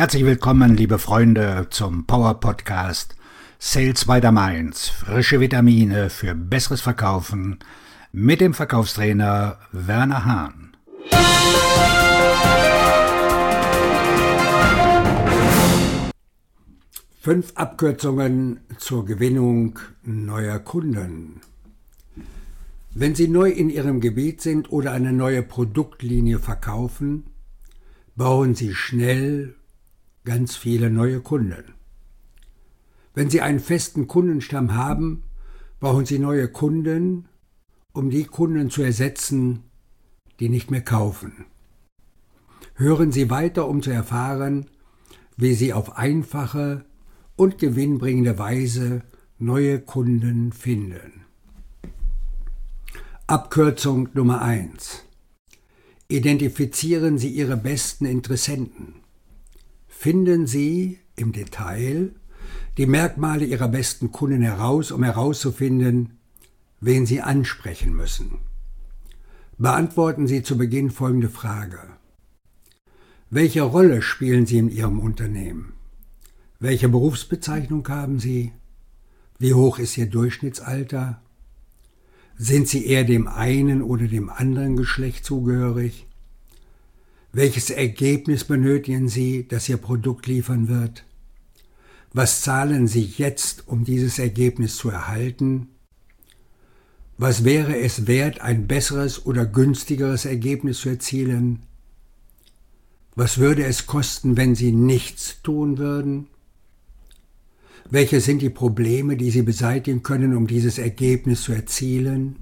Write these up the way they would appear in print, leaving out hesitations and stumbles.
Herzlich willkommen, liebe Freunde, zum Power Podcast Sales by the Mainz. Frische Vitamine für besseres Verkaufen mit dem Verkaufstrainer Werner Hahn. Fünf Abkürzungen zur Gewinnung neuer Kunden. Wenn Sie neu in Ihrem Gebiet sind oder eine neue Produktlinie verkaufen, bauen Sie schnell ganz viele neue Kunden. Wenn Sie einen festen Kundenstamm haben, brauchen Sie neue Kunden, um die Kunden zu ersetzen, die nicht mehr kaufen. Hören Sie weiter, um zu erfahren, wie Sie auf einfache und gewinnbringende Weise neue Kunden finden. Abkürzung Nummer 1. Identifizieren Sie Ihre besten Interessenten. Finden Sie im Detail die Merkmale Ihrer besten Kunden heraus, um herauszufinden, wen Sie ansprechen müssen. Beantworten Sie zu Beginn folgende Frage. Welche Rolle spielen Sie in Ihrem Unternehmen? Welche Berufsbezeichnung haben Sie? Wie hoch ist Ihr Durchschnittsalter? Sind Sie eher dem einen oder dem anderen Geschlecht zugehörig? Welches Ergebnis benötigen Sie, das Ihr Produkt liefern wird? Was zahlen Sie jetzt, um dieses Ergebnis zu erhalten? Was wäre es wert, ein besseres oder günstigeres Ergebnis zu erzielen? Was würde es kosten, wenn Sie nichts tun würden? Welche sind die Probleme, die Sie beseitigen können, um dieses Ergebnis zu erzielen?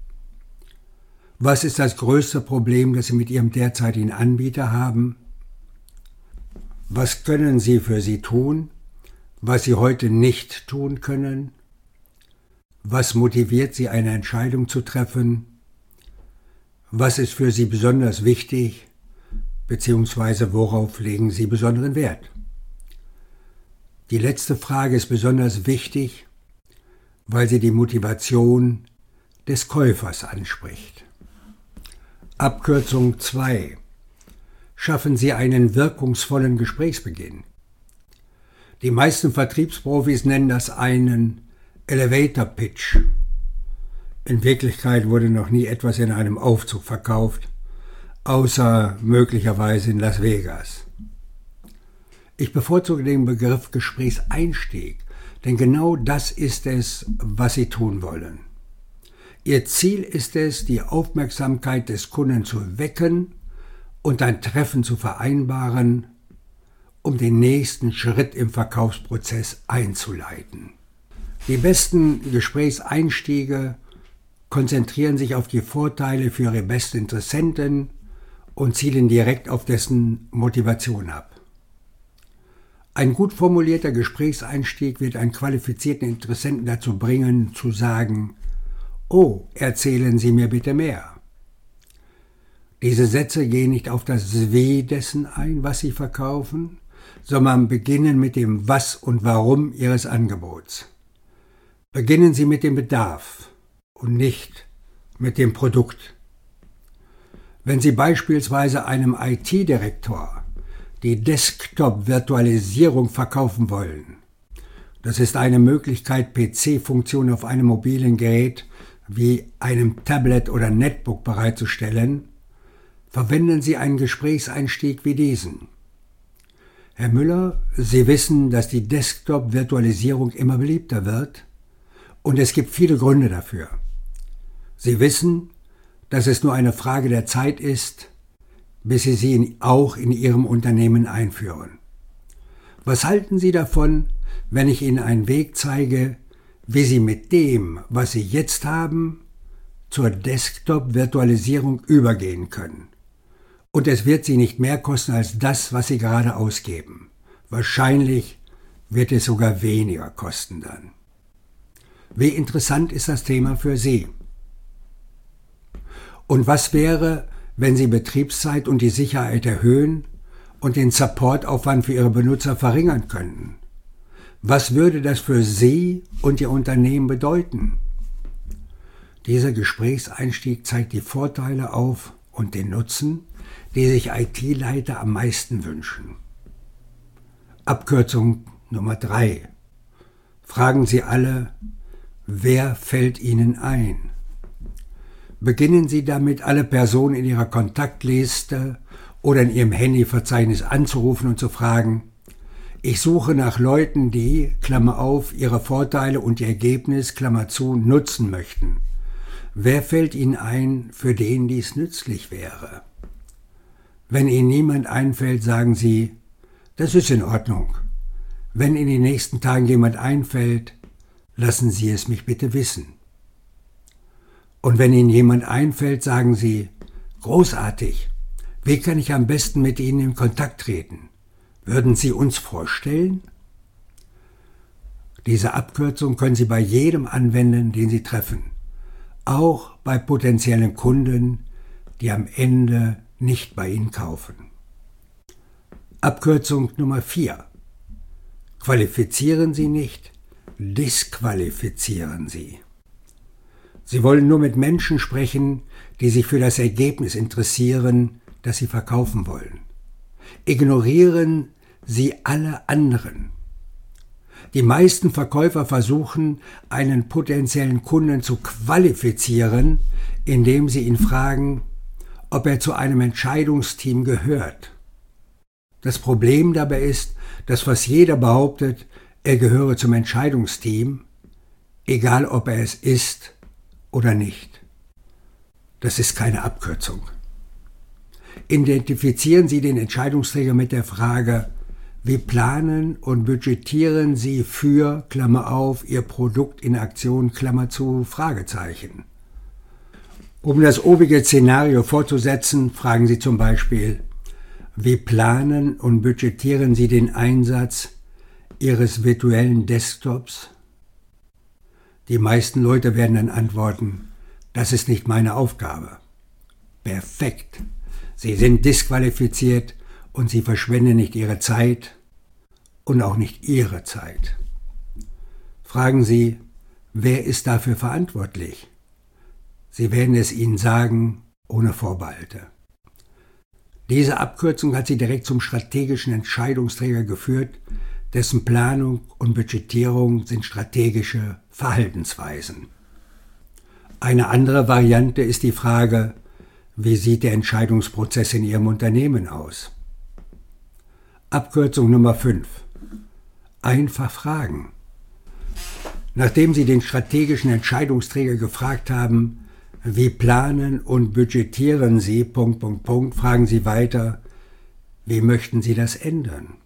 Was ist das größte Problem, das Sie mit Ihrem derzeitigen Anbieter haben? Was können Sie für Sie tun, was Sie heute nicht tun können? Was motiviert Sie, eine Entscheidung zu treffen? Was ist für Sie besonders wichtig, beziehungsweise worauf legen Sie besonderen Wert? Die letzte Frage ist besonders wichtig, weil sie die Motivation des Käufers anspricht. Abkürzung 2. Schaffen Sie einen wirkungsvollen Gesprächsbeginn. Die meisten Vertriebsprofis nennen das einen Elevator Pitch. In Wirklichkeit wurde noch nie etwas in einem Aufzug verkauft, außer möglicherweise in Las Vegas. Ich bevorzuge den Begriff Gesprächseinstieg, denn genau das ist es, was Sie tun wollen. Ihr Ziel ist es, die Aufmerksamkeit des Kunden zu wecken und ein Treffen zu vereinbaren, um den nächsten Schritt im Verkaufsprozess einzuleiten. Die besten Gesprächseinstiege konzentrieren sich auf die Vorteile für Ihre besten Interessenten und zielen direkt auf dessen Motivation ab. Ein gut formulierter Gesprächseinstieg wird einen qualifizierten Interessenten dazu bringen, zu sagen: »Oh, erzählen Sie mir bitte mehr.« Diese Sätze gehen nicht auf das Wie dessen ein, was Sie verkaufen, sondern beginnen mit dem Was und Warum Ihres Angebots. Beginnen Sie mit dem Bedarf und nicht mit dem Produkt. Wenn Sie beispielsweise einem IT-Direktor die Desktop-Virtualisierung verkaufen wollen. Das ist eine Möglichkeit, PC-Funktionen auf einem mobilen Gerät wie einem Tablet oder Netbook bereitzustellen. Verwenden Sie einen Gesprächseinstieg wie diesen. Herr Müller, Sie wissen, dass die Desktop-Virtualisierung immer beliebter wird und es gibt viele Gründe dafür. Sie wissen, dass es nur eine Frage der Zeit ist, bis Sie sie auch in Ihrem Unternehmen einführen. Was halten Sie davon, wenn ich Ihnen einen Weg zeige, wie Sie mit dem, was Sie jetzt haben, zur Desktop-Virtualisierung übergehen können? Und es wird Sie nicht mehr kosten als das, was Sie gerade ausgeben. Wahrscheinlich wird es sogar weniger kosten dann. Wie interessant ist das Thema für Sie? Und was wäre, wenn Sie Betriebszeit und die Sicherheit erhöhen und den Supportaufwand für Ihre Benutzer verringern könnten? Was würde das für Sie und Ihr Unternehmen bedeuten? Dieser Gesprächseinstieg zeigt die Vorteile auf und den Nutzen, die sich IT-Leiter am meisten wünschen. Abkürzung Nummer 3. Fragen Sie alle, wer fällt Ihnen ein? Beginnen Sie damit, alle Personen in Ihrer Kontaktliste oder in Ihrem Handyverzeichnis anzurufen und zu fragen: Ich suche nach Leuten, die, Klammer auf, ihre Vorteile und ihr Ergebnis, Klammer zu, nutzen möchten. Wer fällt Ihnen ein, für den dies nützlich wäre? Wenn Ihnen niemand einfällt, sagen Sie: Das ist in Ordnung. Wenn in den nächsten Tagen jemand einfällt, lassen Sie es mich bitte wissen. Und wenn Ihnen jemand einfällt, sagen Sie: Großartig. Wie kann ich am besten mit Ihnen in Kontakt treten? Würden Sie uns vorstellen? Diese Abkürzung können Sie bei jedem anwenden, den Sie treffen. Auch bei potenziellen Kunden, die am Ende nicht bei Ihnen kaufen. Abkürzung Nummer 4. Qualifizieren Sie nicht, disqualifizieren Sie. Sie wollen nur mit Menschen sprechen, die sich für das Ergebnis interessieren, das Sie verkaufen wollen. Ignorieren Sie alle anderen. Die meisten Verkäufer versuchen, einen potenziellen Kunden zu qualifizieren, indem sie ihn fragen, ob er zu einem Entscheidungsteam gehört. Das Problem dabei ist, dass fast jeder behauptet, er gehöre zum Entscheidungsteam, egal ob er es ist oder nicht. Das ist keine Abkürzung. Identifizieren Sie den Entscheidungsträger mit der Frage: Wie planen und budgetieren Sie für, Klammer auf, Ihr Produkt in Aktion, Klammer zu, Fragezeichen. Um das obige Szenario fortzusetzen, fragen Sie zum Beispiel: Wie planen und budgetieren Sie den Einsatz Ihres virtuellen Desktops? Die meisten Leute werden dann antworten: Das ist nicht meine Aufgabe. Perfekt. Sie sind disqualifiziert und Sie verschwenden nicht Ihre Zeit und auch nicht Ihre Zeit. Fragen Sie: Wer ist dafür verantwortlich? Sie werden es Ihnen sagen, ohne Vorbehalte. Diese Abkürzung hat Sie direkt zum strategischen Entscheidungsträger geführt, dessen Planung und Budgetierung sind strategische Verhaltensweisen. Eine andere Variante ist die Frage: Wie sieht der Entscheidungsprozess in Ihrem Unternehmen aus? Abkürzung Nummer 5. Einfach fragen. Nachdem Sie den strategischen Entscheidungsträger gefragt haben: Wie planen und budgetieren Sie, ... fragen Sie weiter: Wie möchten Sie das ändern?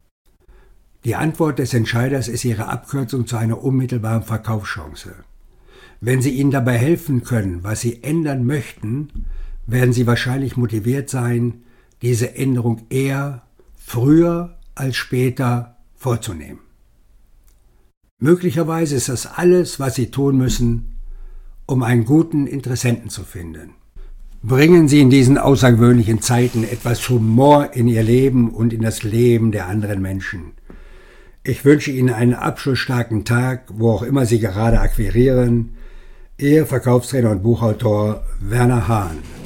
Die Antwort des Entscheiders ist Ihre Abkürzung zu einer unmittelbaren Verkaufschance. Wenn Sie ihnen dabei helfen können, was Sie ändern möchten, werden Sie wahrscheinlich motiviert sein, diese Änderung eher früher als später vorzunehmen. Möglicherweise ist das alles, was Sie tun müssen, um einen guten Interessenten zu finden. Bringen Sie in diesen außergewöhnlichen Zeiten etwas Humor in Ihr Leben und in das Leben der anderen Menschen. Ich wünsche Ihnen einen abschlussstarken Tag, wo auch immer Sie gerade akquirieren. Ihr Verkaufstrainer und Buchautor Werner Hahn.